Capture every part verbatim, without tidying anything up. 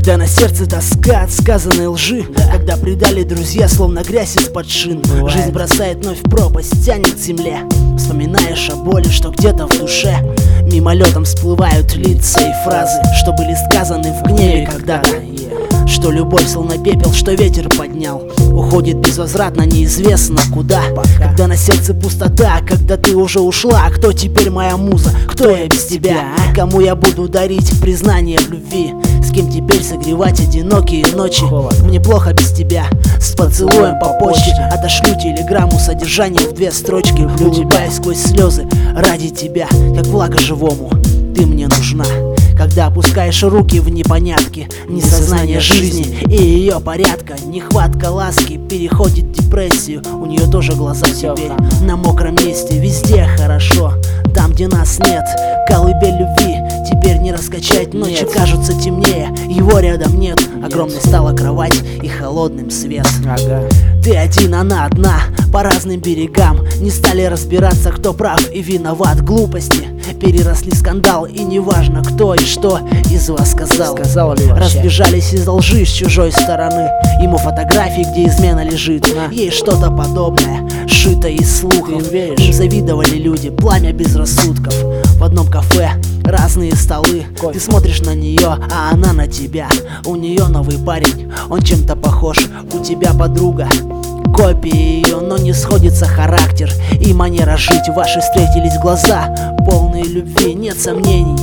Когда на сердце тоска от сказанной лжи, да. Когда предали друзья, словно грязь из-под шин. Бывает. Жизнь бросает вновь в пропасть, тянет к земле. Вспоминаешь о боли, что где-то в душе. Мимолетом всплывают лица и фразы, что были сказаны в гневе когда-то. Что любовь словно пепел, что ветер поднял, уходит безвозвратно, неизвестно куда. Пока. Когда на сердце пустота, когда ты уже ушла. Кто теперь моя муза? Кто я без тебя? Кому я буду дарить признание в любви? С кем теперь согревать одинокие ночи? Мне плохо без тебя. С поцелуем по почте отошлю телеграмму содержанием в две строчки. Улыбаясь сквозь слезы ради тебя, как влага живому, ты мне нужна. Когда опускаешь руки в непонятки, несознание жизни и ее порядка, нехватка ласки переходит в депрессию. У нее тоже глаза теперь на мокром месте. Везде хорошо, там где нас нет. Колыбель любви теперь не раскачать. Ночи кажутся темнее, его рядом нет. Огромной стала кровать и холодным свет. Ага. Ты один, она одна, по разным берегам. Не стали разбираться, кто прав и виноват. Глупости переросли скандал, и неважно кто и что из вас сказал. Сказал ли вообще? Разбежались из-за лжи с чужой стороны. Ему фотографии, где измена лежит, а? Ей что-то подобное, сшито из слухов. Им завидовали люди, пламя безрассудков. В одном кафе разные столы. Кофе. Ты смотришь на нее, а она на тебя. У нее новый парень, он чем-то похож. У тебя подруга, копия ее, но не сходится характер и манера жить. Ваши встретились глаза, полные любви, нет сомнений.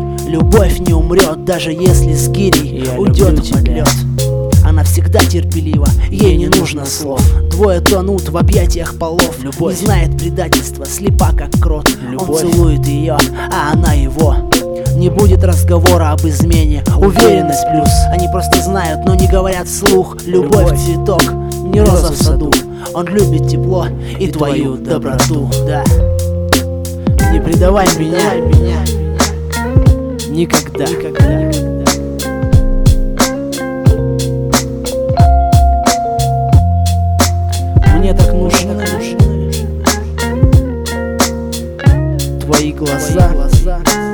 Любовь не умрет, даже если с гирей я уйдет под лед. Она всегда терпелива, ей не нужно слов. Двое тонут в объятиях полов. Любовь не знает предательства, слепа как крот. Любовь. Он целует ее, а она его. Не будет разговора об измене. Уверенность плюс. Они просто знают, но не говорят вслух. Любовь, Любовь. Цветок, не роза в саду. Он любит тепло и, и твою доброту. Да. Не предавай меня, меня. Никогда. Никогда. Мне так нужны твои глаза.